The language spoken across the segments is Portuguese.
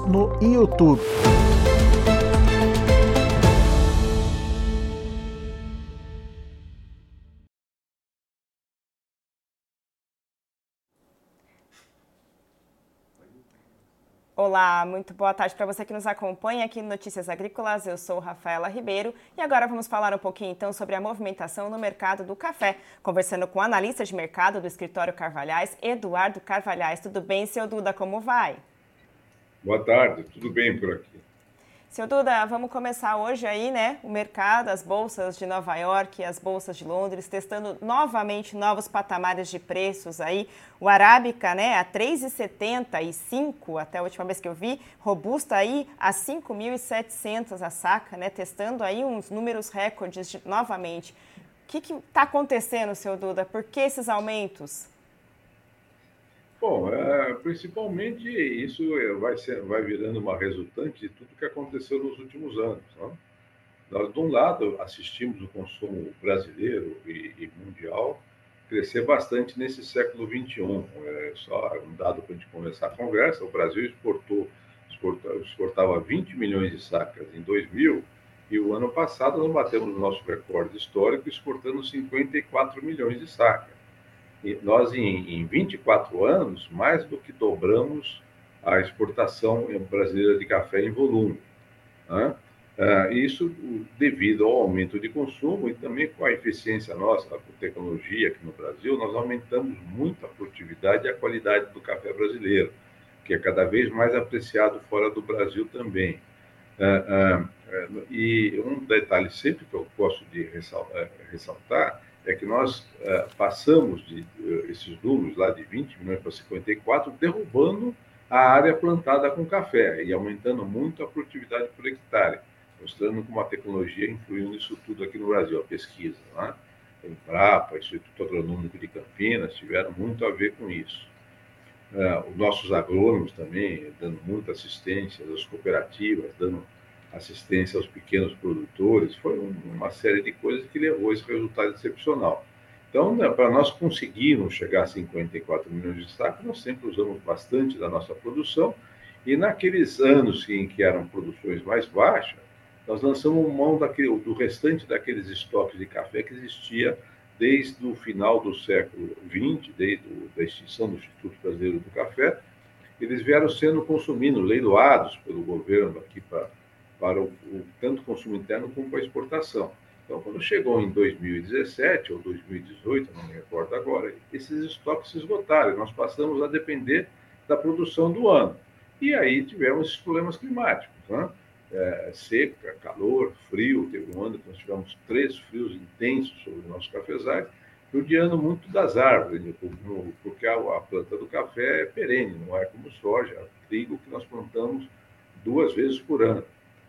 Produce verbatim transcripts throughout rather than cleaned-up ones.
no YouTube. Olá, muito boa tarde para você que nos acompanha aqui no Notícias Agrícolas. Eu sou Rafaela Ribeiro e agora vamos falar um pouquinho então sobre a movimentação no mercado do café, conversando com o analista de mercado do escritório Carvalhais, Eduardo Carvalhais. Tudo bem, seu Duda, como vai? Boa tarde, tudo bem por aqui. Seu Duda, vamos começar hoje aí, né, o mercado, as bolsas de Nova York e as bolsas de Londres, testando novamente novos patamares de preços aí. O Arábica, né, a três reais e setenta e cinco, até a última vez que eu vi, Robusta aí a cinco mil e setecentos a saca, né, testando aí uns números recordes de, novamente. O que está acontecendo, seu Duda? Por que esses aumentos? Bom, é, principalmente isso vai, ser, vai virando uma resultante de tudo que aconteceu nos últimos anos. Né? Nós, de um lado, assistimos o consumo brasileiro e, e mundial crescer bastante nesse século vinte e um. É, só um dado para a gente começar a conversa, o Brasil exportou, exportava, exportava vinte milhões de sacas em dois mil e o ano passado nós batemos o nosso recorde histórico exportando cinquenta e quatro milhões de sacas. E nós, em, em vinte e quatro anos, mais do que dobramos a exportação brasileira de café em volume. Né? Ah, isso devido ao aumento de consumo e também com a eficiência nossa, com tecnologia aqui no Brasil, nós aumentamos muito a produtividade e a qualidade do café brasileiro, que é cada vez mais apreciado fora do Brasil também. Ah, ah, e um detalhe sempre que eu gosto de ressaltar é que nós ah, passamos de uh, esses números lá de vinte milhões para cinquenta e quatro, derrubando a área plantada com café e aumentando muito a produtividade por hectare, mostrando como a tecnologia influiu nisso tudo aqui no Brasil, a pesquisa. Né? A Embrapa, Instituto Agronômico de Campinas, tiveram muito a ver com isso. Uh, os nossos agrônomos também, dando muita assistência, as cooperativas, dando assistência aos pequenos produtores, foi um, uma série de coisas que levou a esse resultado excepcional. Então, né, para nós conseguirmos chegar a cinquenta e quatro milhões de sacas, nós sempre usamos bastante da nossa produção, e naqueles anos em que eram produções mais baixas, nós lançamos mão daquele, do restante daqueles estoques de café que existia desde o final do século vinte, desde a extinção do Instituto Brasileiro do Café. Eles vieram sendo consumidos, leiloados pelo governo aqui para, para o, o, tanto o consumo interno como para a exportação. Então, quando chegou em dois mil e dezessete ou dois mil e dezoito, não me recordo agora, esses estoques se esgotaram e nós passamos a depender da produção do ano. E aí tivemos esses problemas climáticos, né? É, seca, calor, frio. Teve um ano que nós tivemos três frios intensos sobre os nossos cafezais, judiando muito das árvores, porque a, a planta do café é perene, não é como soja, é trigo que nós plantamos duas vezes por ano.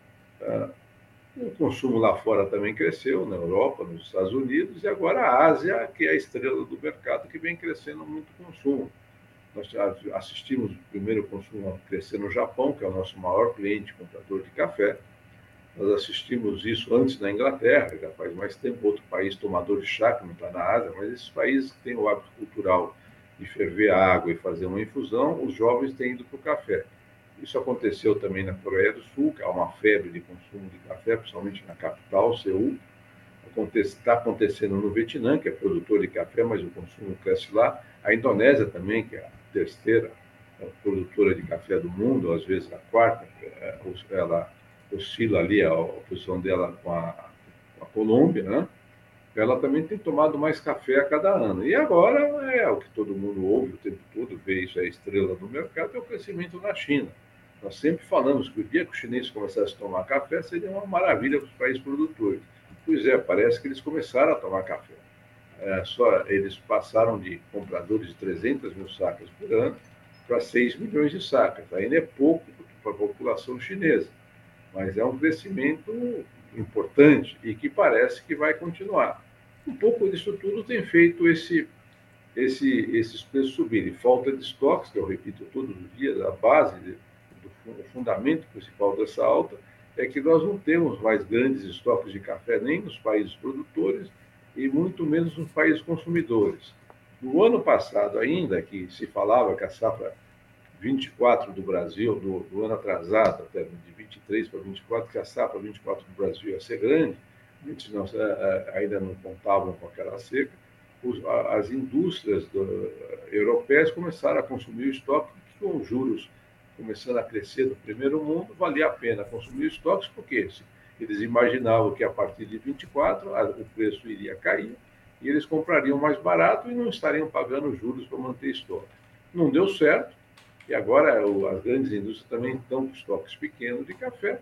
Ah, o consumo lá fora também cresceu, na Europa, nos Estados Unidos, e agora a Ásia, que é a estrela do mercado, que vem crescendo muito o consumo. Nós assistimos o primeiro consumo a crescer no Japão, que é o nosso maior cliente comprador de café. Nós assistimos isso antes na Inglaterra, já faz mais tempo, outro país tomador de chá, que não está na Ásia, mas esses países que têm o hábito cultural de ferver a água e fazer uma infusão, os jovens têm ido para o café. Isso aconteceu também na Coreia do Sul, que há uma febre de consumo de café, principalmente na capital, Seul. Está acontecendo no Vietnã, que é produtor de café, mas o consumo cresce lá. A Indonésia também, que é a terceira produtora de café do mundo, às vezes a quarta, ela oscila ali a posição dela com a, com a Colômbia, né? Ela também tem tomado mais café a cada ano. E agora é o que todo mundo ouve o tempo todo, vê isso, é a estrela do mercado, é o crescimento na China. Nós sempre falamos que o dia que os chineses começassem a tomar café seria uma maravilha para os países produtores. Pois é, parece que eles começaram a tomar café. É, só eles passaram de compradores de trezentas mil sacas por ano para seis milhões de sacas. Ainda é pouco para a população chinesa, mas é um crescimento importante e que parece que vai continuar. Um pouco disso tudo tem feito esse, esse, esses preços subirem. Falta de estoques, que eu repito todos os dias, a base, de, do, o fundamento principal dessa alta é que nós não temos mais grandes estoques de café nem nos países produtores e muito menos nos países consumidores. No ano passado ainda, que se falava que a safra vinte e quatro do Brasil, do, do ano atrasado, até de vinte e três para vinte e quatro, que a safra vinte e quatro do Brasil ia ser grande, muitos não, ainda não contavam com aquela seca, os, as indústrias do, europeias começaram a consumir o estoque, com os juros começando a crescer no primeiro mundo, valia a pena consumir estoques, porque eles imaginavam que a partir de vinte e quatro o preço iria cair e eles comprariam mais barato e não estariam pagando juros para manter estoque. Não deu certo, e agora as grandes indústrias também estão com estoques pequenos de café,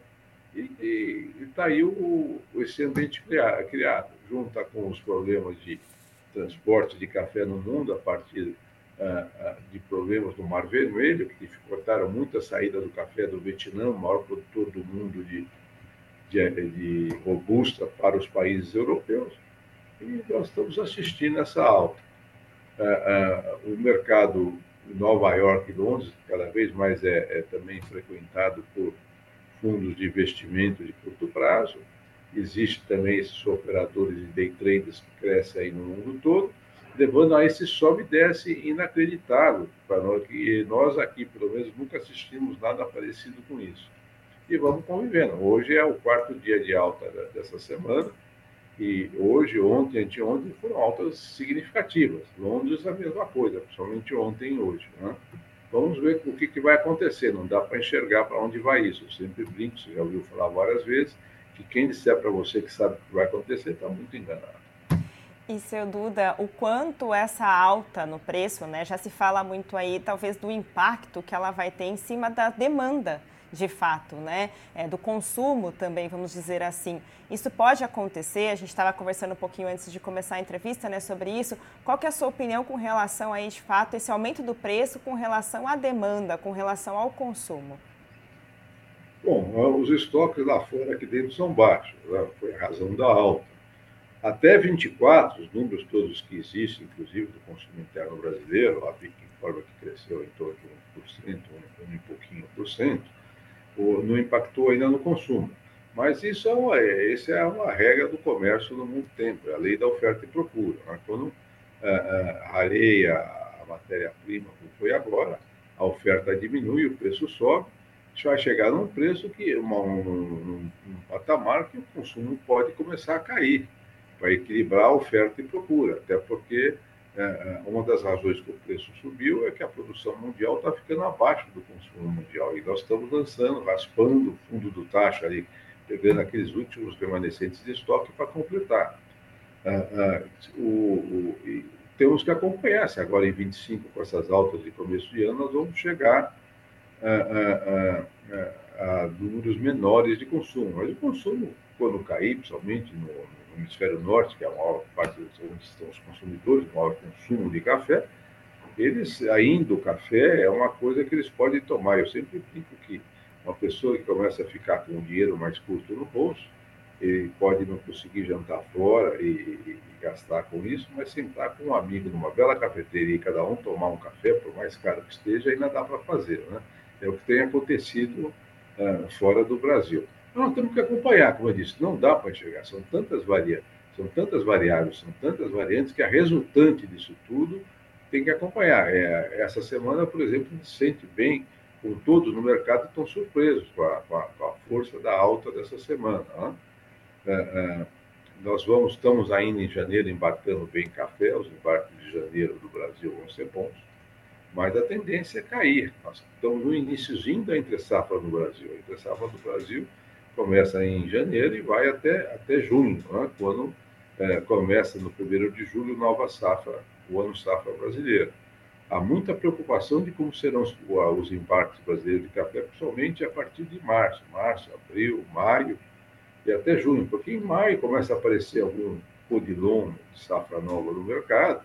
e está aí o, esse ambiente criado, junta com os problemas de transporte de café no mundo, a partir uh, de problemas do Mar Vermelho, que dificultaram muito a saída do café do Vietnã, o maior produtor do mundo de, de, de robusta para os países europeus, e nós estamos assistindo essa alta. Uh, uh, o mercado em Nova York e Londres cada vez mais é, é também frequentado por fundos de investimento de curto prazo. Existem também esses operadores de day traders que crescem aí no mundo todo, levando a esse sobe e desce inacreditável para nós, que nós aqui, pelo menos, nunca assistimos nada parecido com isso. E vamos convivendo. Hoje é o quarto dia de alta dessa semana, e hoje, ontem, anteontem, foram altas significativas. Londres, a mesma coisa, principalmente ontem e hoje, né? Vamos ver o que, que vai acontecer. Não dá para enxergar para onde vai isso. Eu sempre brinco, você já ouviu falar várias vezes, que quem disser para você que sabe o que vai acontecer está muito enganado. E, seu Duda, o quanto essa alta no preço, né, já se fala muito aí, talvez, do impacto que ela vai ter em cima da demanda, de fato, né, é, do consumo também, vamos dizer assim. Isso pode acontecer, a gente estava conversando um pouquinho antes de começar a entrevista, né, sobre isso. Qual que é a sua opinião com relação aí, de fato, esse aumento do preço com relação à demanda, com relação ao consumo? Bom, os estoques lá fora, aqui dentro, são baixos, né? Foi a razão da alta. Até vinte e quatro, os números todos que existem, inclusive do consumo interno brasileiro, a PIB informa que cresceu em torno de um por cento, um e pouquinho por cento, não impactou ainda no consumo. Mas isso é uma, essa é uma regra do comércio no muito tempo, é a lei da oferta e procura. Né? Quando ah, ah, rareia a matéria-prima, como foi agora, a oferta diminui, o preço sobe, isso vai chegar num preço que, uma, um, um, um patamar que o consumo pode começar a cair, para equilibrar a oferta e procura, até porque é, uma das razões que o preço subiu é que a produção mundial está ficando abaixo do consumo mundial, e nós estamos lançando, raspando o fundo do taxa ali, pegando aqueles últimos remanescentes de estoque para completar. Ah, ah, o, o, e temos que acompanhar, se agora em vinte e cinco, com essas altas de começo de ano, nós vamos chegar a, a, a, a números menores de consumo, mas o consumo, quando cair, principalmente no, no hemisfério norte, que é a maior parte onde estão os consumidores, o maior consumo de café, eles, ainda o café é uma coisa que eles podem tomar. Eu sempre digo que uma pessoa que começa a ficar com o dinheiro mais curto no bolso, ele pode não conseguir jantar fora e, e, e gastar com isso, mas sentar com um amigo numa bela cafeteria e cada um tomar um café, por mais caro que esteja, ainda dá para fazer, né? É o que tem acontecido uh, fora do Brasil. Nós temos que acompanhar, como eu disse, não dá para enxergar, são tantas variáveis, são tantas variáveis, são tantas variantes que a resultante disso tudo tem que acompanhar. É, essa semana, por exemplo, a gente sente bem, como todos no mercado estão surpresos com a, com a, com a força da alta dessa semana. Né? É, é, nós vamos, estamos ainda em janeiro embarcando bem café, os embarques de janeiro do Brasil vão ser bons, mas a tendência é cair. Nós estamos no iniciozinho da entre-safra no Brasil. A entre-safra do Brasil começa em janeiro e vai até, até junho, né? Quando é, começa no primeiro de julho nova safra, o ano safra brasileiro. Há muita preocupação de como serão os, os embarques brasileiros de café, principalmente a partir de março, março, abril, maio e até junho, porque em maio começa a aparecer algum codilon de safra nova no mercado,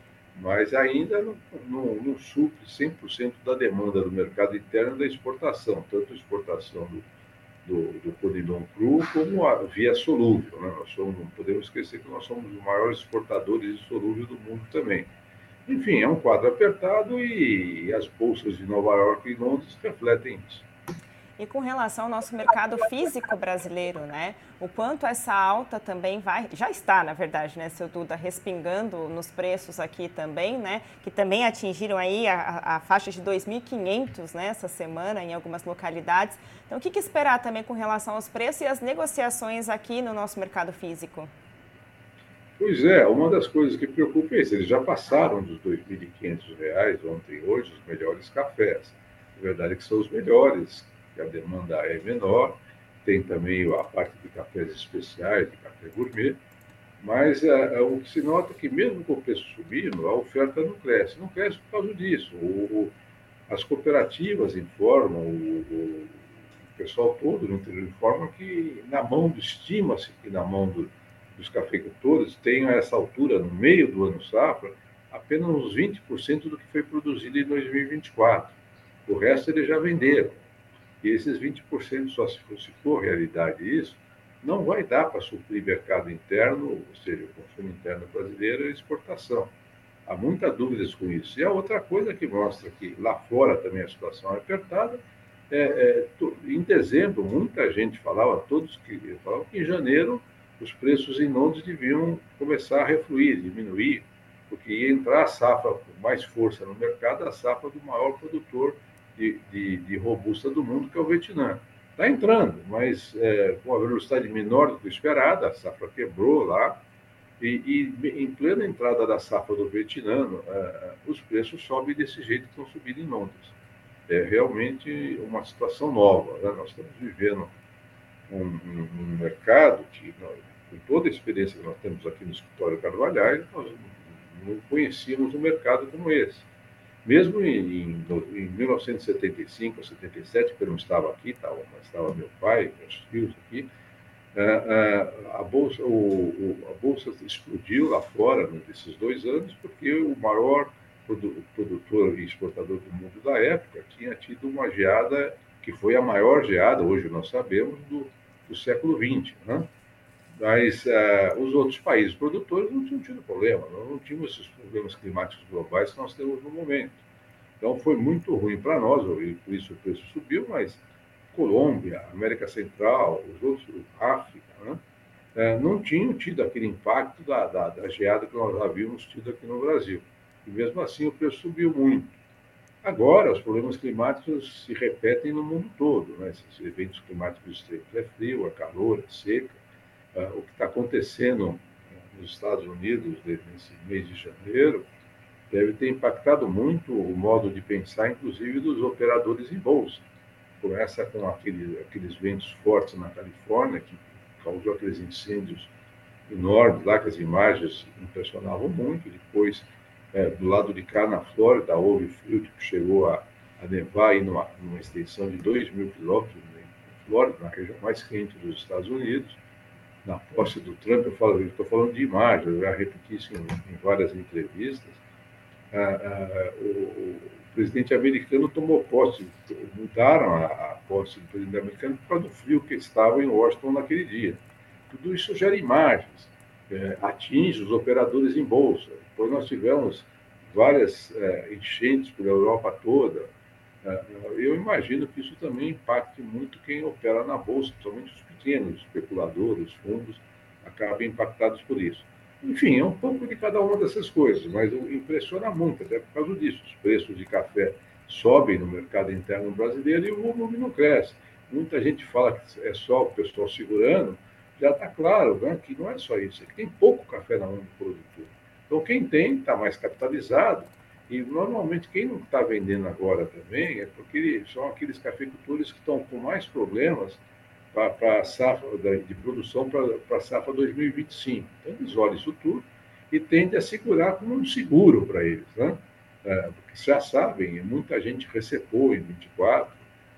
mas ainda não, não, não supre cem por cento da demanda do mercado interno da exportação, tanto a exportação do, do, do codilon cru como a via solúvel. Né? Nós somos, não podemos esquecer que nós somos os maiores exportadores de solúvel do mundo também. Enfim, é um quadro apertado e as bolsas de Nova York e Londres refletem isso. E com relação ao nosso mercado físico brasileiro, né? O quanto essa alta também vai, já está, na verdade, né, seu Duda, respingando nos preços aqui também, né? Que também atingiram aí a, a faixa de dois mil e quinhentos, né, essa semana em algumas localidades. Então, o que, que esperar também com relação aos preços e as negociações aqui no nosso mercado físico? Pois é, uma das coisas que preocupa é isso. Eles já passaram dos dois mil e quinhentos reais ontem e hoje, os melhores cafés. A verdade é que são os melhores, que a demanda é menor. Tem também a parte de cafés especiais, de café gourmet. Mas é, é, o que se nota é que, mesmo com o preço subindo, a oferta não cresce. Não cresce por causa disso. O, as cooperativas informam, o, o, o pessoal todo no interior informa que, na mão, do- estima-se que na mão do, dos cafeicultores tem, a essa altura, no meio do ano safra, apenas uns vinte por cento do que foi produzido em dois mil e vinte e quatro. O resto eles já venderam. E esses vinte por cento, só se for, se for realidade isso, não vai dar para suprir mercado interno, ou seja, o consumo interno brasileiro e a exportação. Há muita dúvidas com isso. E a outra coisa que mostra que lá fora também a situação é apertada, é, é, em dezembro, muita gente falava, todos que falavam que em janeiro os preços em Londres deviam começar a refluir, diminuir, porque ia entrar a safra com mais força no mercado, a safra do maior produtor de, de, de robusta do mundo, que é o Vietnã. Está entrando, mas é, com a velocidade menor do que esperada, a safra quebrou lá, e, e em plena entrada da safra do Vietnã, uh, os preços sobem desse jeito que estão subindo em Londres. É realmente uma situação nova. Né? Nós estamos vivendo um, um, um mercado que, nós, com toda a experiência que nós temos aqui no escritório Carvalhais, nós não conhecíamos um mercado como esse. Mesmo em, em, em mil novecentos e setenta e cinco ou setenta e sete, que eu não estava aqui, estava, mas estava meu pai, meus filhos aqui, a bolsa, o, o, a bolsa explodiu lá fora nesses dois anos porque o maior produtor e exportador do mundo da época tinha tido uma geada que foi a maior geada, hoje nós sabemos, do, do século vinte. Né? Mas uh, os outros países produtores não tinham tido problema, não, não tínhamos esses problemas climáticos globais que nós temos no momento. Então foi muito ruim para nós, e por isso o preço subiu, mas Colômbia, América Central, os outros, África, né? é, não tinham tido aquele impacto da, da, da geada que nós havíamos tido aqui no Brasil. E mesmo assim o preço subiu muito. Agora, os problemas climáticos se repetem no mundo todo, né? Esses eventos climáticos extremos. É frio, é calor, é seca. É, o que está acontecendo nos Estados Unidos nesse mês de janeiro deve ter impactado muito o modo de pensar, inclusive, dos operadores em bolsa. Começa com aquele, aqueles ventos fortes na Califórnia, que causou aqueles incêndios enormes lá, que as imagens impressionavam muito. Depois, é, do lado de cá, na Flórida, houve frio que chegou a, a nevar aí numa, numa extensão de dois mil quilômetros na Flórida, na região mais quente dos Estados Unidos. Na posse do Trump, eu falo, estou falando de imagens, eu já repeti isso em, em várias entrevistas. Ah, ah, o, o, presidente americano tomou posse, mudaram a, a posse do presidente americano por causa do frio que estava em Washington naquele dia. Tudo isso gera imagens, é, atinge os operadores em bolsa. Depois nós tivemos várias é, enchentes pela Europa toda. É, eu imagino que isso também impacte muito quem opera na bolsa, principalmente os pequenos especuladores, os fundos, acabam impactados por isso. Enfim, é um pouco de cada uma dessas coisas, mas impressiona muito, até por causa disso. Os preços de café sobem no mercado interno brasileiro e o volume não cresce. Muita gente fala que é só o pessoal segurando, já está claro, né, que não é só isso, é que tem pouco café na mão do produtor. Então, quem tem está mais capitalizado, e normalmente quem não está vendendo agora também é porque são aqueles cafeicultores que estão com mais problemas para a safra de produção para a safra dois mil e vinte e cinco. Então, eles olham isso tudo e tendem a segurar como um seguro para eles. Né? É, porque já sabem, muita gente recepou em vinte e quatro,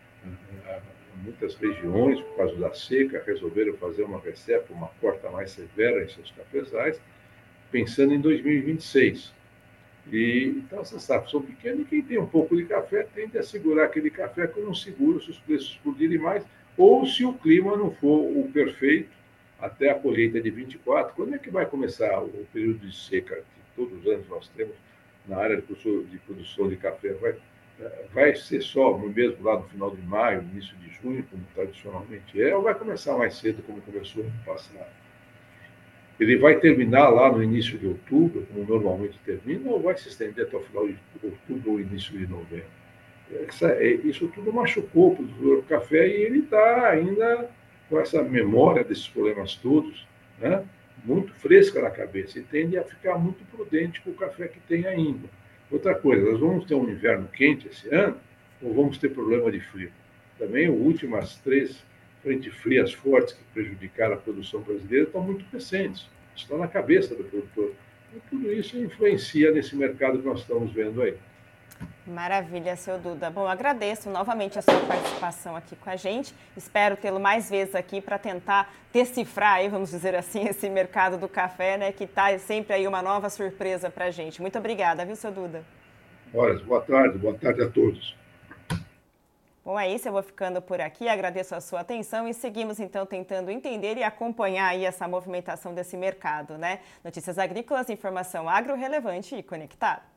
muitas regiões, por causa da seca, resolveram fazer uma recepa, uma corta mais severa em seus cafezais, pensando em dois mil e vinte e seis. E, então, essas safras são pequenas e quem tem um pouco de café tende a segurar aquele café como um seguro se os preços explodirem mais ou se o clima não for o perfeito até a colheita de vinte e quatro. Quando é que vai começar o período de seca que todos os anos nós temos na área de produção de, produção de café? Vai vai ser só mesmo lá no final de maio, início de junho, como tradicionalmente é, ou vai começar mais cedo, como começou no passado? Ele vai terminar lá no início de outubro, como normalmente termina, ou vai se estender até o final de outubro ou início de novembro? Essa, isso tudo machucou o produtor do café e ele está ainda com essa memória desses problemas todos, né, muito fresca na cabeça e tende a ficar muito prudente com o café que tem ainda. Outra coisa, nós vamos ter um inverno quente esse ano ou vamos ter problema de frio? Também as últimas três frentes frias fortes que prejudicaram a produção brasileira estão muito recentes, estão na cabeça do produtor. E tudo isso influencia nesse mercado que nós estamos vendo aí. Maravilha, seu Duda. Bom, agradeço novamente a sua participação aqui com a gente. Espero tê-lo mais vezes aqui para tentar decifrar, aí, vamos dizer assim, esse mercado do café, né, que está sempre aí uma nova surpresa para a gente. Muito obrigada, viu, seu Duda? Olha, boa tarde, boa tarde a todos. Bom, é isso, eu vou ficando por aqui, agradeço a sua atenção e seguimos então tentando entender e acompanhar aí essa movimentação desse mercado, né? Notícias agrícolas, informação agro relevante e conectada.